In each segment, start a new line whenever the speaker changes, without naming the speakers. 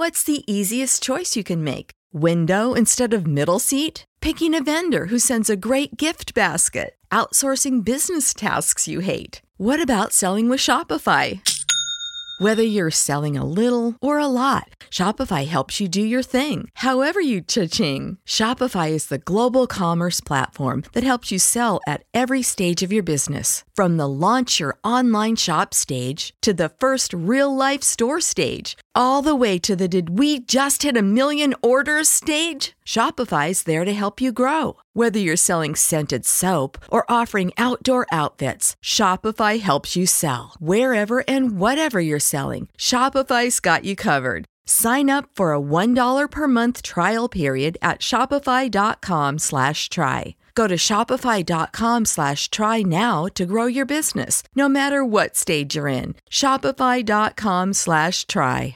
What's the easiest choice you can make? Window instead of middle seat? Picking a vendor who sends a great gift basket? Outsourcing business tasks you hate? What about selling with Shopify? Whether you're selling a little or a lot, Shopify helps you do your thing, however you cha-ching. Shopify is the global commerce platform that helps you sell at every stage of your business. From the launch your online shop stage to the first real-life store stage, all the way to the did we just hit a million orders stage. Shopify's there to help you grow. Whether you're selling scented soap or offering outdoor outfits, Shopify helps you sell. Wherever and whatever you're selling, Shopify's got you covered. Sign up for a $1 per month trial period at shopify.com/try. Go to shopify.com/try now to grow your business, no matter what stage you're in. Shopify.com/try.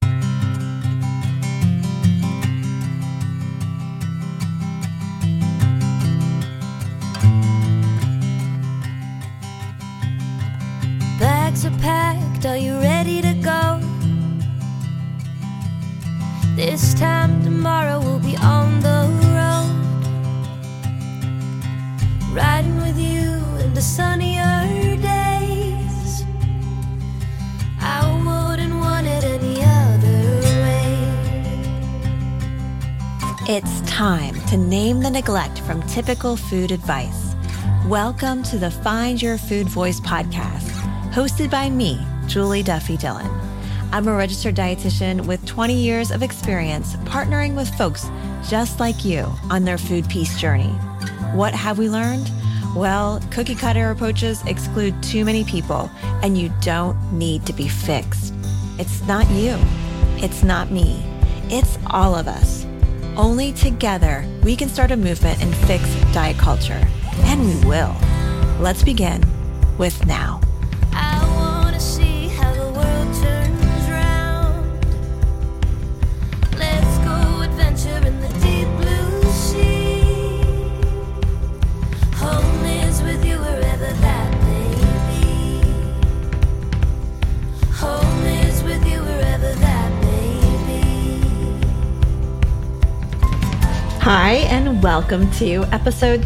Bags are packed, are you ready to go? This time tomorrow we'll be on the road, riding with you into sunnier days. I wouldn't want it any other way.
It's time to name the neglect from typical food advice. Welcome to the Find Your Food Voice podcast, hosted by me, Julie Duffy Dillon. I'm a registered dietitian with 20 years of experience partnering with folks just like you on their food peace journey. What have we learned? Well, cookie cutter approaches exclude too many people, and you don't need to be fixed. It's not you. It's not me. It's all of us. Only together we can start a movement and fix diet culture. And we will. Let's begin with now.
I wanna see how the world turns round. Let's go adventure in the deep blue sea. Home is with you wherever that may be. Home is with you wherever that may be.
Hi, and welcome to episode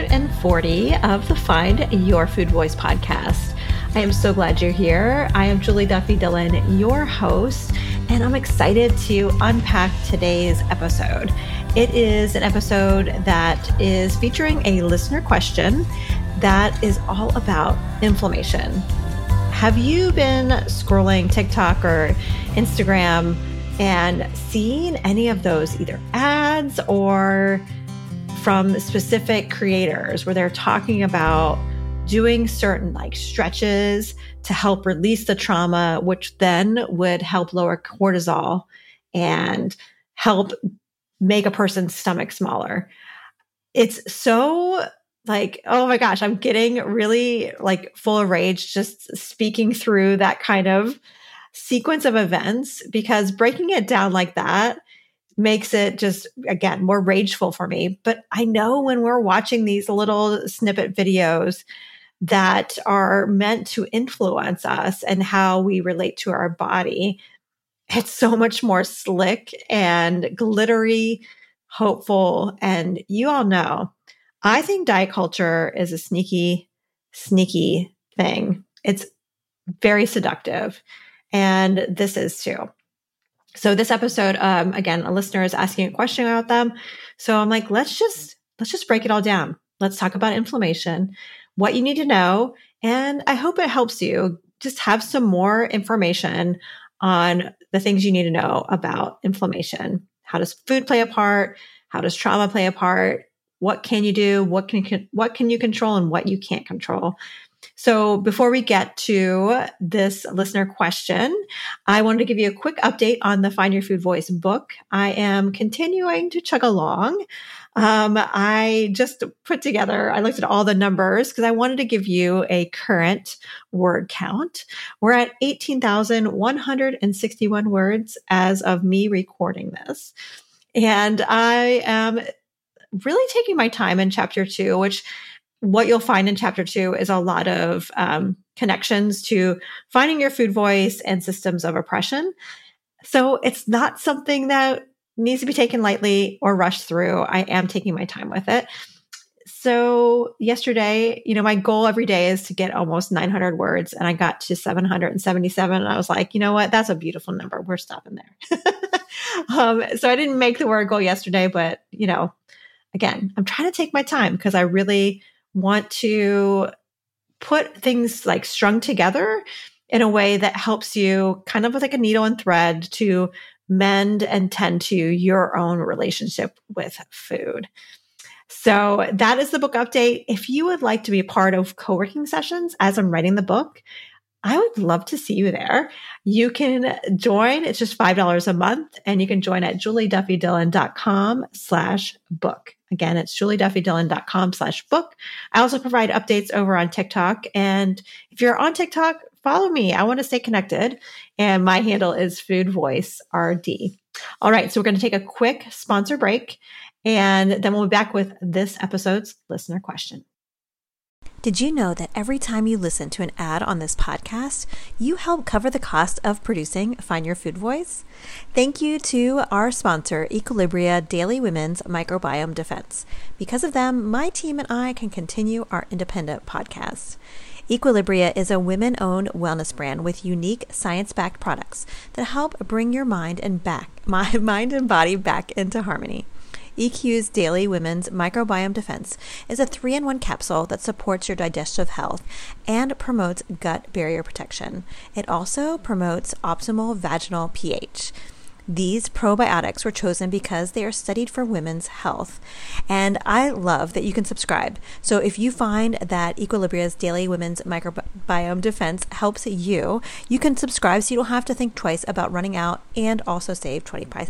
340 of the Find Your Food Voice podcast. I am so glad you're here. I am Julie Duffy Dillon, your host, and I'm excited to unpack today's episode. It is an episode that is featuring a listener question that is all about inflammation. Have you been scrolling TikTok or Instagram and seen any of those either ads or from specific creators where they're talking about doing certain stretches to help release the trauma, which then would help lower cortisol and help make a person's stomach smaller? It's so oh my gosh, I'm getting really full of rage just speaking through that kind of sequence of events, because breaking it down like that makes it just, again, more rageful for me. But I know when we're watching these little snippet videos that are meant to influence us and how we relate to our body, it's so much more slick and glittery, hopeful. And you all know, I think diet culture is a sneaky, sneaky thing. It's very seductive. And this is too. So this episode, again, a listener is asking a question about them. So I'm like, let's just break it all down. Let's talk about inflammation, what you need to know. And I hope it helps you just have some more information on the things you need to know about inflammation. How does food play a part? How does trauma play a part? What can you do? What can you control and what you can't control? So before we get to this listener question, I wanted to give you a quick update on the Find Your Food Voice book. I am continuing to chug along. I just I looked at all the numbers because I wanted to give you a current word count. We're at 18,161 words as of me recording this. And I am really taking my time in chapter 2, which what you'll find in chapter 2 is a lot of connections to finding your food voice and systems of oppression. So it's not something that needs to be taken lightly or rushed through. I am taking my time with it. So yesterday, my goal every day is to get almost 900 words, and I got to 777. And I was like, you know what? That's a beautiful number. We're stopping there. So I didn't make the word goal yesterday, but again, I'm trying to take my time because I really want to put things like strung together in a way that helps you kind of like a needle and thread to mend and tend to your own relationship with food. So that is the book update. If you would like to be a part of co-working sessions as I'm writing the book, I would love to see you there. You can join. It's just $5 a month, and you can join at julieduffydillon.com/book. Again, it's julieduffydillon.com/book. I also provide updates over on TikTok. And if you're on TikTok, follow me. I want to stay connected. And my handle is FoodVoiceRD. All right. So we're going to take a quick sponsor break, and then we'll be back with this episode's listener question.
Did you know that every time you listen to an ad on this podcast, you help cover the cost of producing Find Your Food Voice? Thank you to our sponsor, Equilibria Daily Women's Microbiome Defense. Because of them, my team and I can continue our independent podcast. Equilibria is a women-owned wellness brand with unique science-backed products that help bring your mind and body back into harmony. EQ's Daily Women's Microbiome Defense is a 3-in-1 capsule that supports your digestive health and promotes gut barrier protection. It also promotes optimal vaginal pH. These probiotics were chosen because they are studied for women's health. And I love that you can subscribe. So if you find that Equilibria's Daily Women's Microbiome Defense helps you, you can subscribe so you don't have to think twice about running out, and also save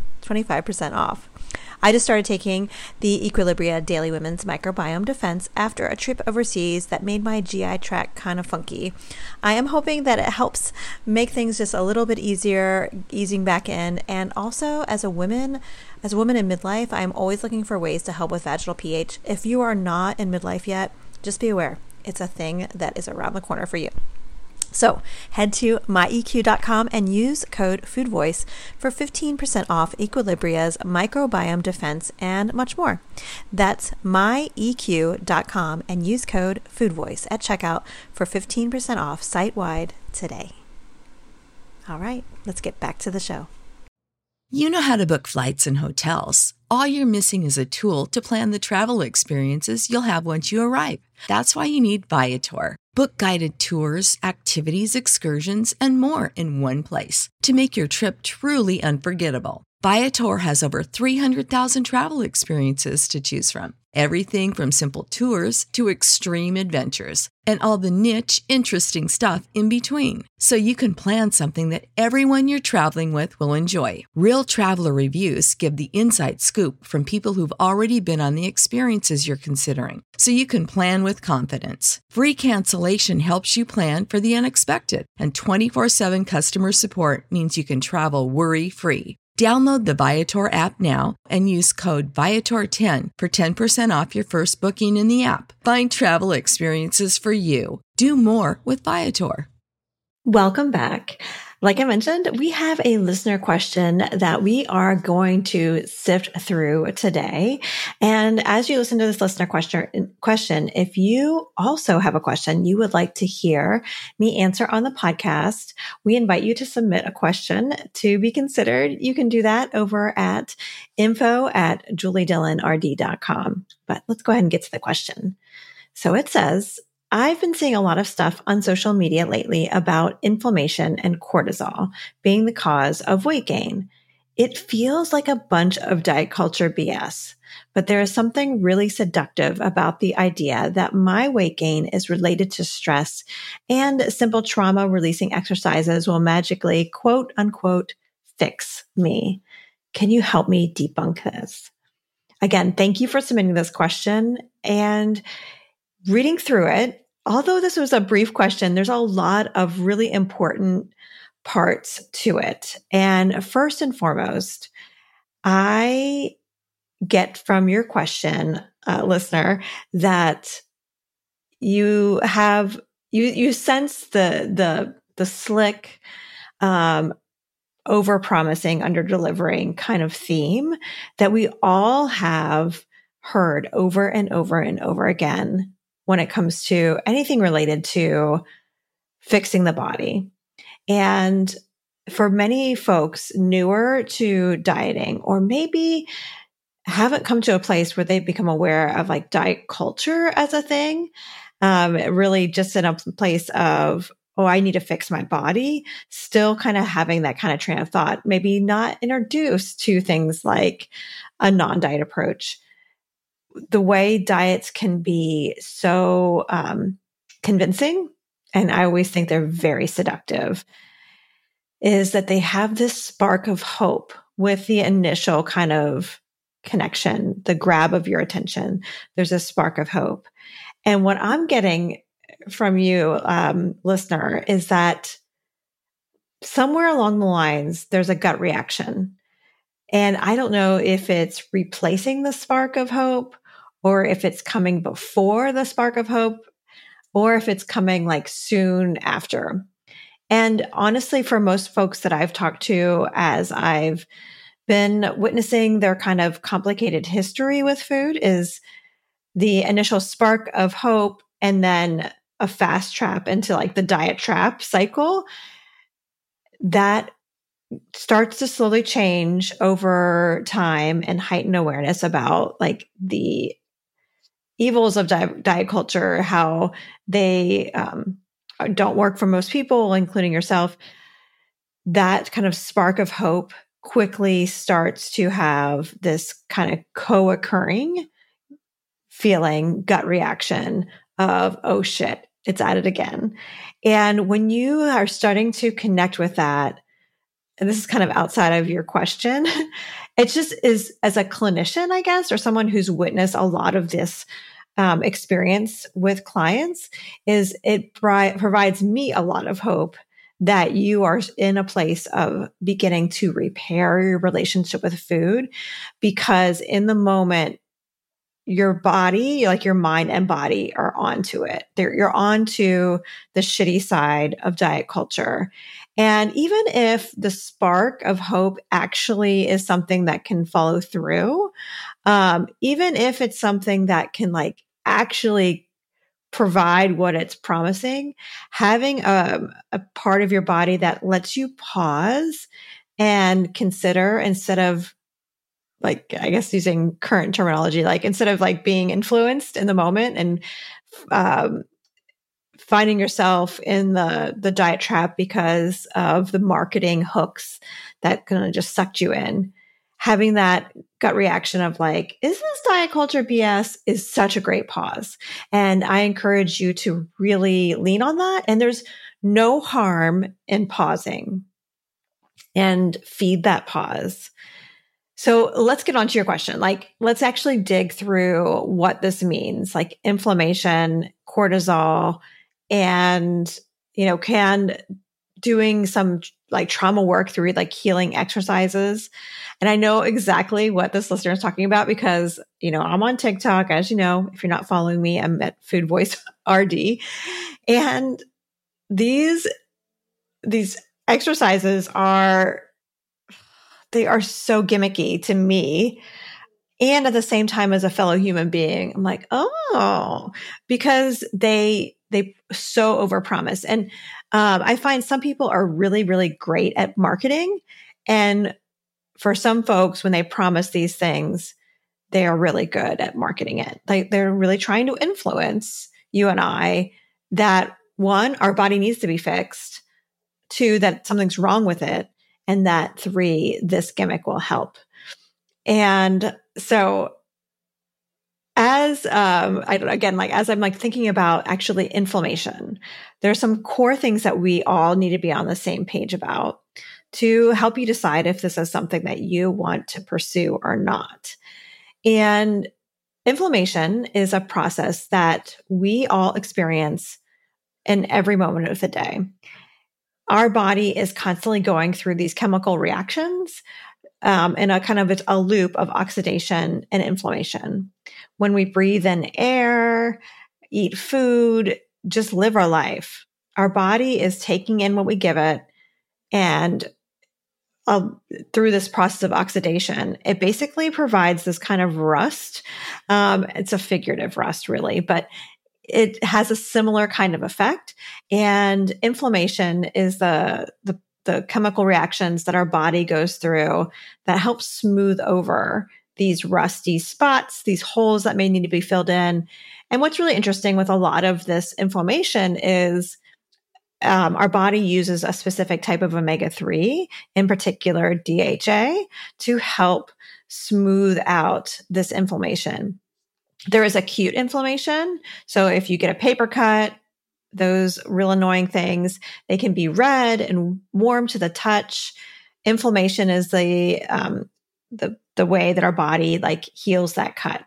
25% off. I just started taking the Equilibria Daily Women's Microbiome Defense after a trip overseas that made my GI tract kind of funky. I am hoping that it helps make things just a little bit easier, easing back in. And also as a woman in midlife, I'm always looking for ways to help with vaginal pH. If you are not in midlife yet, just be aware. It's a thing that is around the corner for you. So head to myeq.com and use code FoodVoice for 15% off Equilibria's Microbiome Defense and much more. That's myeq.com and use code FoodVoice at checkout for 15% off site-wide today. All right, let's get back to the show.
You know how to book flights and hotels. All you're missing is a tool to plan the travel experiences you'll have once you arrive. That's why you need Viator. Book guided tours, activities, excursions, and more in one place to make your trip truly unforgettable. Viator has over 300,000 travel experiences to choose from. Everything from simple tours to extreme adventures and all the niche, interesting stuff in between. So you can plan something that everyone you're traveling with will enjoy. Real traveler reviews give the inside scoop from people who've already been on the experiences you're considering. So you can plan with confidence. Free cancellation helps you plan for the unexpected. And 24/7 customer support means you can travel worry-free. Download the Viator app now and use code Viator10 for 10% off your first booking in the app. Find travel experiences for you. Do more with Viator.
Welcome back. Like I mentioned, we have a listener question that we are going to sift through today. And as you listen to this listener question, if you also have a question you would like to hear me answer on the podcast, we invite you to submit a question to be considered. You can do that over at info@juliedillonrd.com. But let's go ahead and get to the question. So it says, I've been seeing a lot of stuff on social media lately about inflammation and cortisol being the cause of weight gain. It feels like a bunch of diet culture BS, but there is something really seductive about the idea that my weight gain is related to stress and simple trauma releasing exercises will magically, quote unquote, fix me. Can you help me debunk this? Again, thank you for submitting this question. And reading through it, although this was a brief question, there's a lot of really important parts to it. And first and foremost, I get from your question, listener, that you have you sense the slick over-promising, under-delivering kind of theme that we all have heard over and over and over again when it comes to anything related to fixing the body. And for many folks newer to dieting, or maybe haven't come to a place where they've become aware of like diet culture as a thing, really just in a place of, oh, I need to fix my body, still kind of having that kind of train of thought, maybe not introduced to things like a non-diet approach. The way diets can be so convincing, and I always think they're very seductive, is that they have this spark of hope with the initial kind of connection, the grab of your attention. There's a spark of hope. And what I'm getting from you, listener, is that somewhere along the lines, there's a gut reaction. And I don't know if it's replacing the spark of hope, or if it's coming before the spark of hope, or if it's coming like soon after. And honestly, for most folks that I've talked to, as I've been witnessing their kind of complicated history with food, is the initial spark of hope and then a fast trap into like the diet trap cycle that starts to slowly change over time and heighten awareness about like the evils of diet culture, how they don't work for most people, including yourself. That kind of spark of hope quickly starts to have this kind of co-occurring feeling, gut reaction of, oh shit, it's at it again. And when you are starting to connect with that, and this is kind of outside of your question, it just is, as a clinician, I guess, or someone who's witnessed a lot of this experience with clients, is it provides me a lot of hope that you are in a place of beginning to repair your relationship with food, because in the moment, your body, like your mind and body, are onto it. You're onto the shitty side of diet culture. And even if the spark of hope actually is something that can follow through, even if it's something that can like actually provide what it's promising, having a part of your body that lets you pause and consider, instead of like, I guess using current terminology, like instead of like being influenced in the moment and finding yourself in the diet trap because of the marketing hooks that kind of just sucked you in, having that gut reaction of like, is this diet culture BS, is such a great pause. And I encourage you to really lean on that. And there's no harm in pausing, and feed that pause. So let's get on to your question. Like, let's actually dig through what this means, like inflammation, cortisol, and, can doing some like trauma work through like healing exercises. And I know exactly what this listener is talking about because, I'm on TikTok, as you know. If you're not following me, I'm at Food Voice RD. And these exercises are so gimmicky to me. And at the same time, as a fellow human being, I'm like, oh, because they so overpromise. And I find some people are really, really great at marketing. And for some folks, when they promise these things, they are really good at marketing it. Like they're really trying to influence you and I that, one, our body needs to be fixed, two, that something's wrong with it, and that, three, this gimmick will help. And so as as I'm like thinking about actually inflammation, there's some core things that we all need to be on the same page about to help you decide if this is something that you want to pursue or not. And inflammation is a process that we all experience in every moment of the day. Our body is constantly going through these chemical reactions in a kind of a loop of oxidation and inflammation. When we breathe in air, eat food, just live our life, our body is taking in what we give it and through this process of oxidation, it basically provides this kind of rust. It's a figurative rust, really, but it has a similar kind of effect. And inflammation is the chemical reactions that our body goes through that help smooth over these rusty spots, these holes that may need to be filled in. And what's really interesting with a lot of this inflammation is our body uses a specific type of omega-3, in particular DHA, to help smooth out this inflammation. There is acute inflammation. So if you get a paper cut, those real annoying things, they can be red and warm to the touch. Inflammation is the way that our body heals that cut.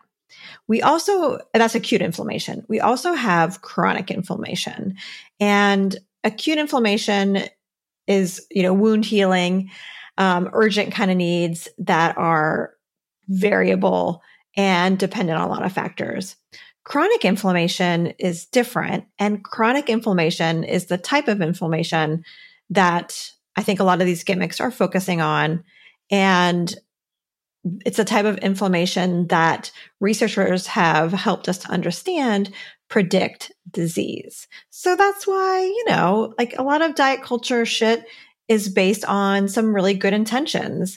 That's acute inflammation. We also have chronic inflammation, and acute inflammation is, wound healing, urgent kind of needs that are variable and dependent on a lot of factors. Chronic inflammation is different, and chronic inflammation is the type of inflammation that I think a lot of these gimmicks are focusing on. And it's a type of inflammation that researchers have helped us to understand predict disease. So that's why, a lot of diet culture shit is based on some really good intentions,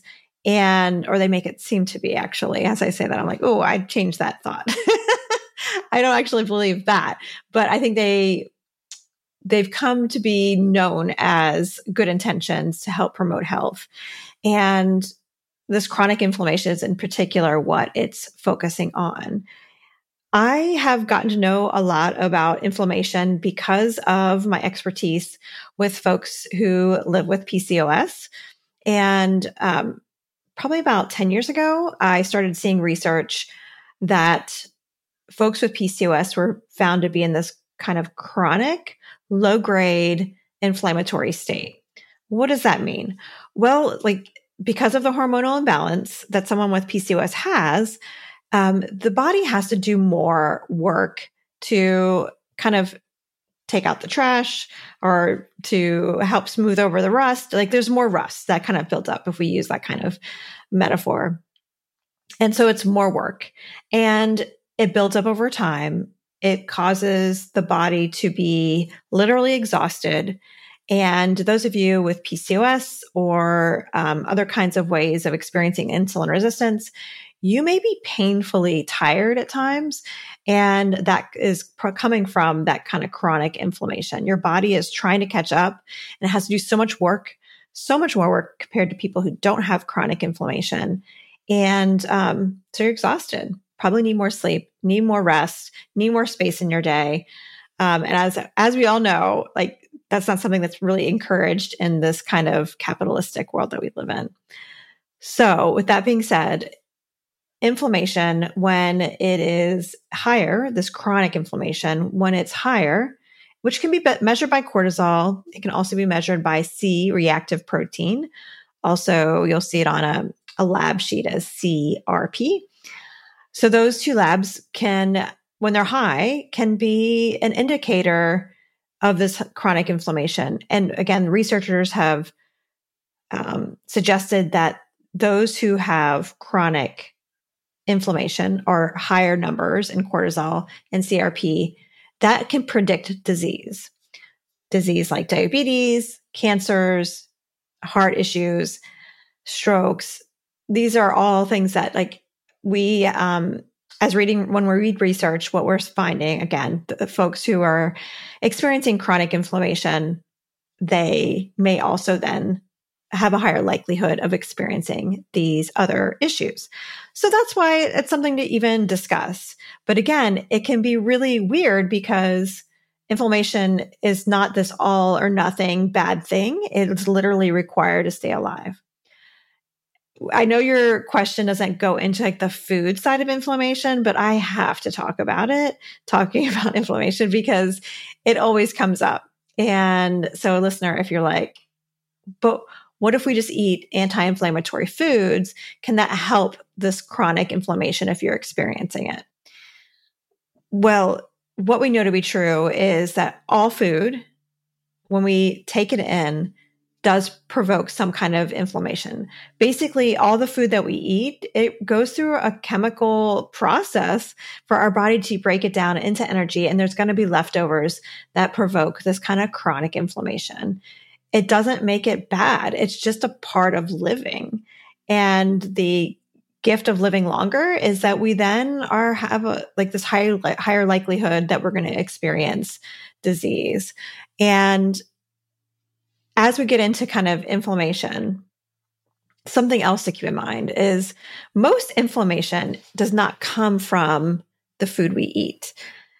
or they make it seem to be, actually. As I say that, I'm like, oh, I'd change that thought. I don't actually believe that, but I think they've come to be known as good intentions to help promote health. And this chronic inflammation is in particular what it's focusing on. I have gotten to know a lot about inflammation because of my expertise with folks who live with PCOS. And probably about 10 years ago, I started seeing research that folks with PCOS were found to be in this kind of chronic, low-grade inflammatory state. What does that mean? Well, because of the hormonal imbalance that someone with PCOS has, the body has to do more work to kind of take out the trash or to help smooth over the rust. There's more rust that kind of built up, if we use that kind of metaphor. And so it's more work, and it builds up over time. It causes the body to be literally exhausted. And those of you with PCOS or other kinds of ways of experiencing insulin resistance, you may be painfully tired at times. And that is coming from that kind of chronic inflammation. Your body is trying to catch up, and it has to do so much more work compared to people who don't have chronic inflammation. And so you're exhausted, probably need more sleep, need more rest, need more space in your day. And as we all know, that's not something that's really encouraged in this kind of capitalistic world that we live in. So with that being said, inflammation, when it is higher, this chronic inflammation, when it's higher, which can be measured by cortisol, it can also be measured by C-reactive protein. Also, you'll see it on a lab sheet as CRP. So those two labs can, when they're high, can be an indicator of this chronic inflammation. And again, researchers have suggested that those who have chronic inflammation or higher numbers in cortisol and CRP, that can predict disease like diabetes, cancers, heart issues, strokes. These are all things that we, when we read research, what we're finding, again, the folks who are experiencing chronic inflammation, they may also then have a higher likelihood of experiencing these other issues. So that's why it's something to even discuss. But again, it can be really weird because inflammation is not this all or nothing bad thing. It's literally required to stay alive. I know your question doesn't go into the food side of inflammation, but I have to talk about inflammation because it always comes up. And so listener, if you're but what if we just eat anti-inflammatory foods? Can that help this chronic inflammation if you're experiencing it? Well, what we know to be true is that all food, when we take it in, does provoke some kind of inflammation. Basically, all the food that we eat, it goes through a chemical process for our body to break it down into energy. And there's going to be leftovers that provoke this kind of chronic inflammation. It doesn't make it bad. It's just a part of living. And the gift of living longer is that we then have this higher likelihood that we're going to experience disease. And as we get into kind of inflammation, something else to keep in mind is most inflammation does not come from the food we eat.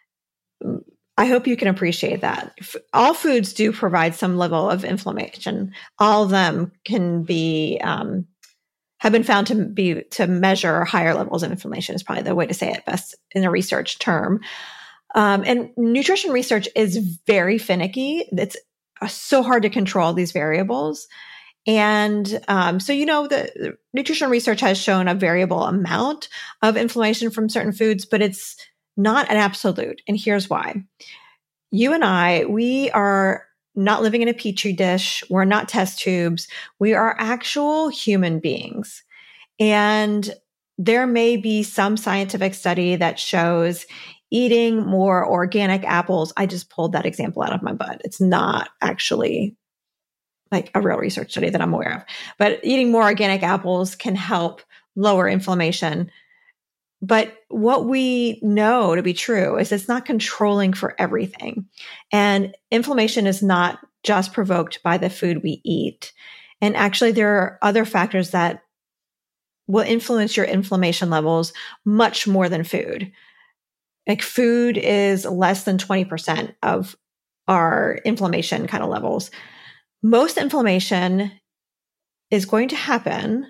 I hope you can appreciate that. All foods do provide some level of inflammation. All of them can be have been found to measure higher levels of inflammation is probably the way to say it best in a research term. And nutrition research is very finicky. It's so hard to control these variables. And so, the nutrition research has shown a variable amount of inflammation from certain foods, but it's not an absolute. And here's why. You and I, we are not living in a petri dish. We're not test tubes. We are actual human beings. And there may be some scientific study that shows eating more organic apples. I just pulled that example out of my butt. It's not actually like a real research study that I'm aware of. But eating more organic apples can help lower inflammation. But what we know to be true is it's not controlling for everything. And inflammation is not just provoked by the food we eat. And actually, there are other factors that will influence your inflammation levels much more than food. Like food is less than 20% of our inflammation kind of levels. Most inflammation is going to happen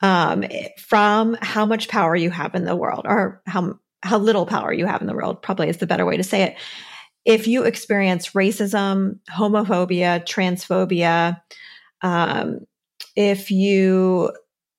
from how much power you have in the world, or how little power you have in the world, probably is the better way to say it. If you experience racism, homophobia, transphobia, if you,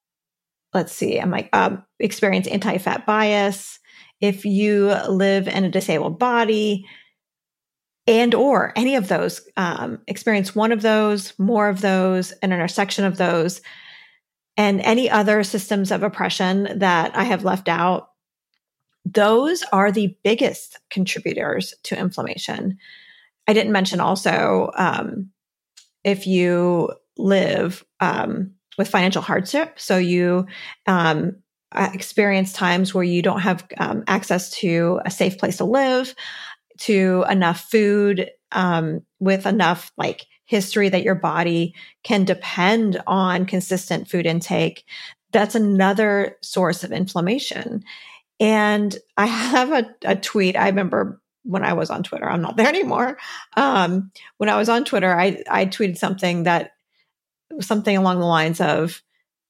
experience anti-fat bias, if you live in a disabled body, and or any of those, experience one of those, more of those, an intersection of those, and any other systems of oppression that I have left out, those are the biggest contributors to inflammation. I didn't mention also if you live with financial hardship, so you experience times where you don't have access to a safe place to live, to enough food, with enough history that your body can depend on consistent food intake, that's another source of inflammation. And I have a tweet. I remember when I was on Twitter, I'm not there anymore. When I was on Twitter, I tweeted something along the lines of,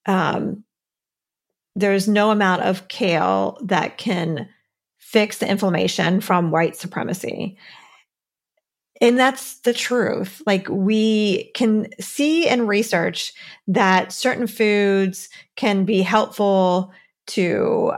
there's no amount of kale that can fix the inflammation from white supremacy. And that's the truth. We can see in research that certain foods can be helpful to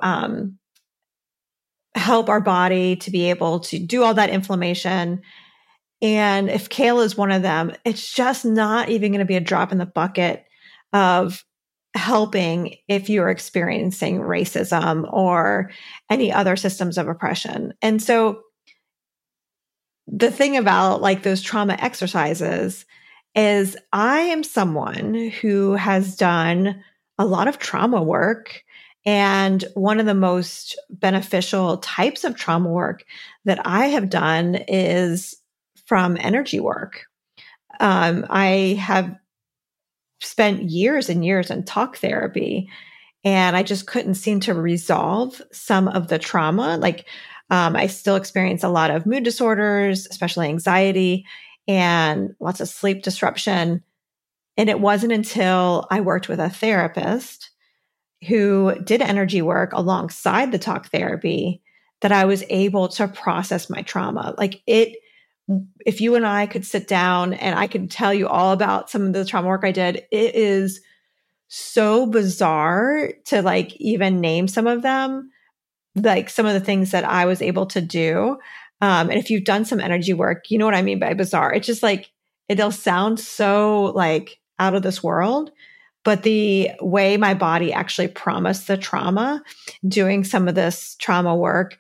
help our body to be able to do all that inflammation. And if kale is one of them, it's just not even going to be a drop in the bucket of helping if you're experiencing racism or any other systems of oppression. And so the thing about those trauma exercises is I am someone who has done a lot of trauma work. And one of the most beneficial types of trauma work that I have done is from energy work. I have spent years and years in talk therapy, and I just couldn't seem to resolve some of the trauma. I still experience a lot of mood disorders, especially anxiety, and lots of sleep disruption. And it wasn't until I worked with a therapist who did energy work alongside the talk therapy that I was able to process my trauma. If you and I could sit down and I could tell you all about some of the trauma work I did, it is so bizarre to even name some of them, some of the things that I was able to do. And if you've done some energy work, you know what I mean by bizarre. It's just it'll sound so out of this world. But the way my body actually promised the trauma, doing some of this trauma work,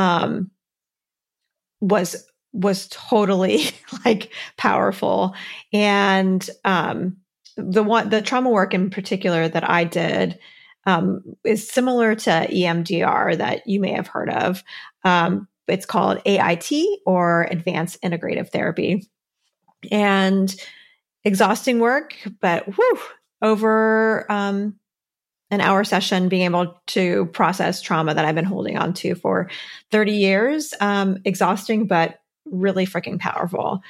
was totally like powerful. And the trauma work in particular that I did is similar to EMDR that you may have heard of. It's called AIT, or Advanced Integrative Therapy. And exhausting work, but over an hour session, being able to process trauma that I've been holding on to for 30 years. Exhausting, but really freaking powerful.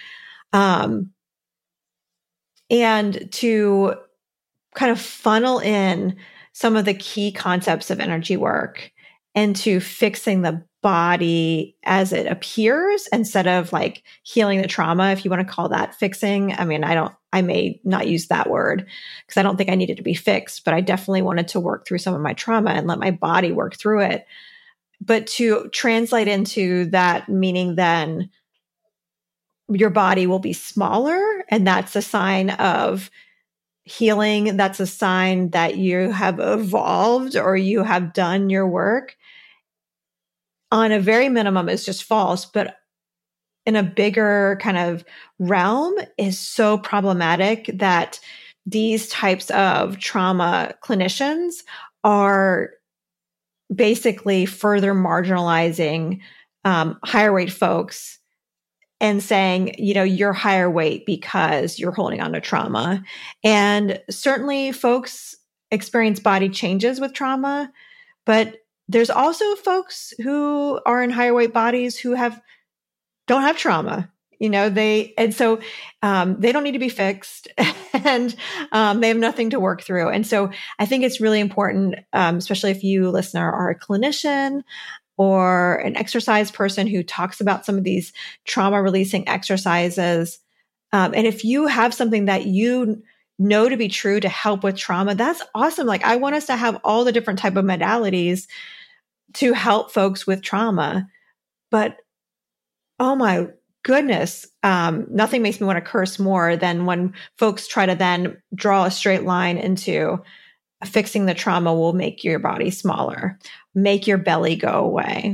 And to kind of funnel in some of the key concepts of energy work into fixing the body as it appears, instead of like healing the trauma, if you want to call that fixing. I mean, I may not use that word because I don't think I needed to be fixed, but I definitely wanted to work through some of my trauma and let my body work through it. But to translate into that meaning, then your body will be smaller, and that's a sign of healing. That's a sign that you have evolved or you have done your work. On a very minimum is just false, but in a bigger kind of realm is so problematic that these types of trauma clinicians are basically further marginalizing higher weight folks and saying, you're higher weight because you're holding on to trauma. And certainly folks experience body changes with trauma, but there's also folks who are in higher weight bodies who don't have trauma. They don't need to be fixed, and they have nothing to work through. And so I think it's really important, especially if you, listener, are a clinician or an exercise person who talks about some of these trauma releasing exercises. And if you have something that you know to be true to help with trauma, that's awesome. Like, I want us to have all the different type of modalities to help folks with trauma. But oh my goodness, nothing makes me want to curse more than when folks try to then draw a straight line into fixing the trauma will make your body smaller, make your belly go away.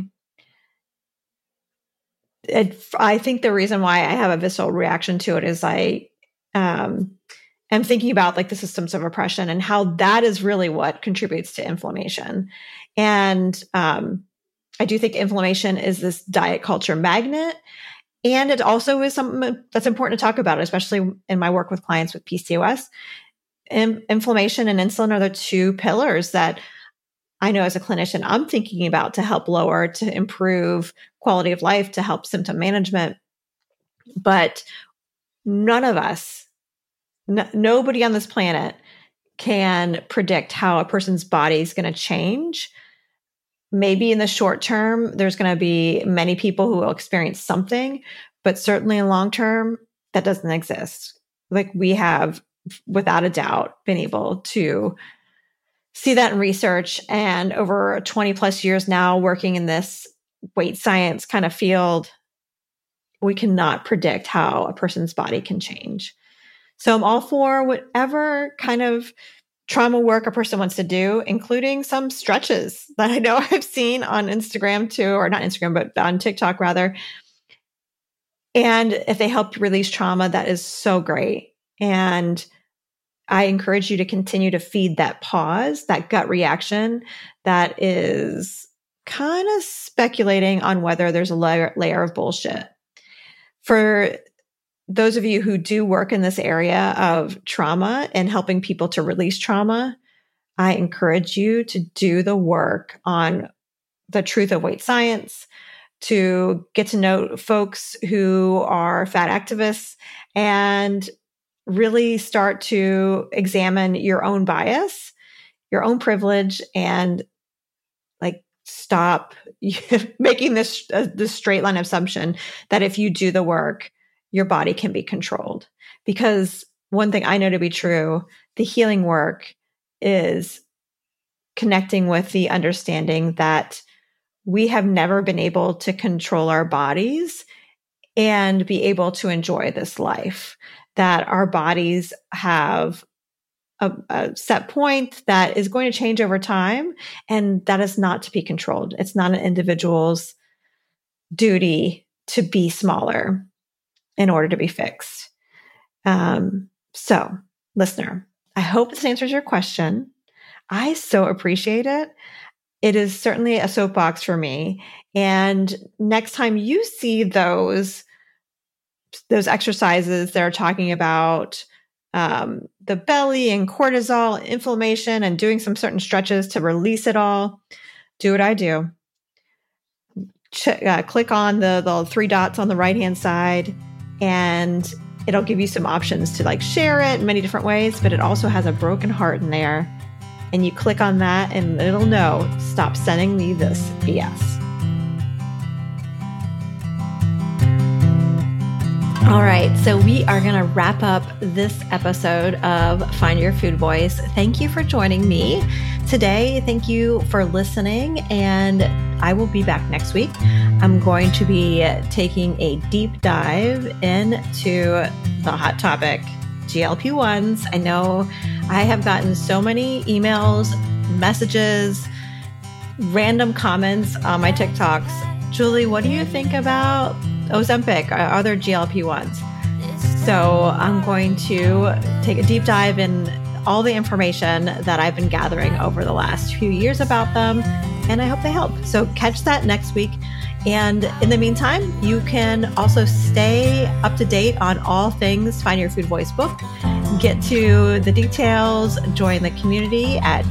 I think the reason why I have a visceral reaction to it is I am thinking about like the systems of oppression and how that is really what contributes to inflammation. And I do think inflammation is this diet culture magnet. And it also is something that's important to talk about, especially in my work with clients with PCOS. Inflammation and insulin are the two pillars that I know as a clinician I'm thinking about to help lower, to improve quality of life, to help symptom management. But none of us, nobody on this planet can predict how a person's body is going to change. Maybe in the short term, there's going to be many people who will experience something, but certainly in long term, that doesn't exist. Like, we have, without a doubt, been able to see that in research. And over 20 plus years now working in this weight science kind of field, we cannot predict how a person's body can change. So I'm all for whatever kind of trauma work a person wants to do, including some stretches that I know I've seen on Instagram too, or not Instagram, but on TikTok rather. And if they help you release trauma, that is so great. And I encourage you to continue to feed that pause, that gut reaction that is kind of speculating on whether there's a layer of bullshit. For those of you who do work in this area of trauma and helping people to release trauma, I encourage you to do the work on the truth of weight science, to get to know folks who are fat activists, and really start to examine your own bias, your own privilege, and like stop making this straight line assumption that if you do the work, your body can be controlled. Because one thing I know to be true, the healing work is connecting with the understanding that we have never been able to control our bodies and be able to enjoy this life. that our bodies have a set point that is going to change over time, and that is not to be controlled. It's not an individual's duty to be smaller in order to be fixed. So, listener, I hope this answers your question. I so appreciate it. It is certainly a soapbox for me. And next time you see those exercises that are talking about the belly and cortisol, inflammation, and doing some certain stretches to release it all, do what I do. Click on the 3 dots on the right-hand side, and it'll give you some options to share it in many different ways, but it also has a broken heart in there. And you click on that and it'll know, stop sending me this BS. All right, so we are going to wrap up this episode of Find Your Food Voice. Thank you for joining me today. Thank you for listening, and I will be back next week. I'm going to be taking a deep dive into the hot topic, GLP-1s. I know I have gotten so many emails, messages, random comments on my TikToks. Julie, what do you think about Ozempic or other GLP-1s? So I'm going to take a deep dive in all the information that I've been gathering over the last few years about them, and I hope they help. So catch that next week. And in the meantime, you can also stay up to date on all things Find Your Food Voice book. Get to the details, join the community at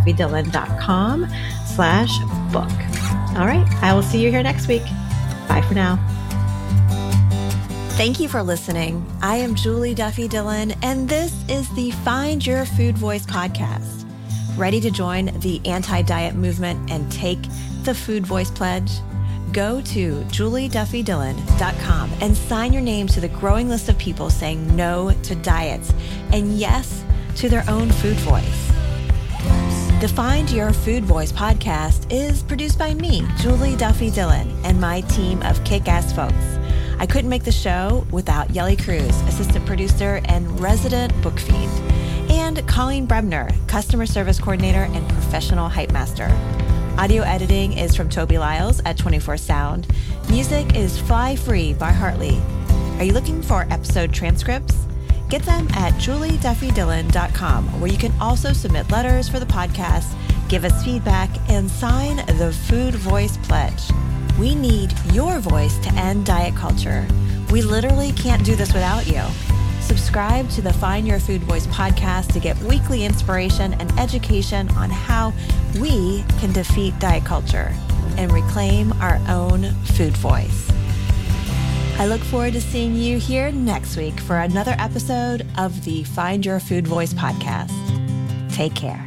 julieduffydillon.com/book. All right, I will see you here next week. Bye for now.
Thank you for listening. I am Julie Duffy Dillon, and this is the Find Your Food Voice podcast. Ready to join the anti-diet movement and take the Food Voice Pledge? Go to julieduffydillon.com and sign your name to the growing list of people saying no to diets and yes to their own food voice. The Find Your Food Voice podcast is produced by me, Julie Duffy Dillon, and my team of kick-ass folks. I couldn't make the show without Yelly Cruz, assistant producer and resident book fiend, and Colleen Brebner, customer service coordinator and professional hype master. Audio editing is from Toby Lyles at 24 Sound. Music is Fly Free by Hartley. Are you looking for episode transcripts? Get them at julieduffydillon.com, where you can also submit letters for the podcast, give us feedback, and sign the Food Voice Pledge. We need your voice to end diet culture. We literally can't do this without you. Subscribe to the Find Your Food Voice podcast to get weekly inspiration and education on how we can defeat diet culture and reclaim our own food voice. I look forward to seeing you here next week for another episode of the Find Your Food Voice podcast. Take care.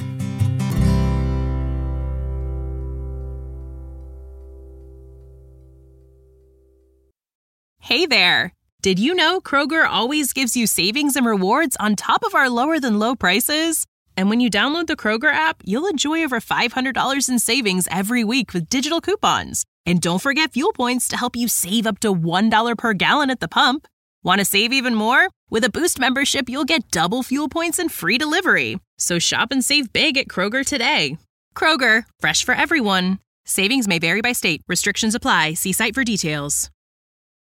Hey there! Did you know Kroger always gives you savings and rewards on top of our lower than low prices? And when you download the Kroger app, you'll enjoy over $500 in savings every week with digital coupons. And don't forget fuel points to help you save up to $1 per gallon at the pump. Want to save even more? With a Boost membership, you'll get double fuel points and free delivery. So shop and save big at Kroger today. Kroger, fresh for everyone. Savings may vary by state. Restrictions apply. See site for details.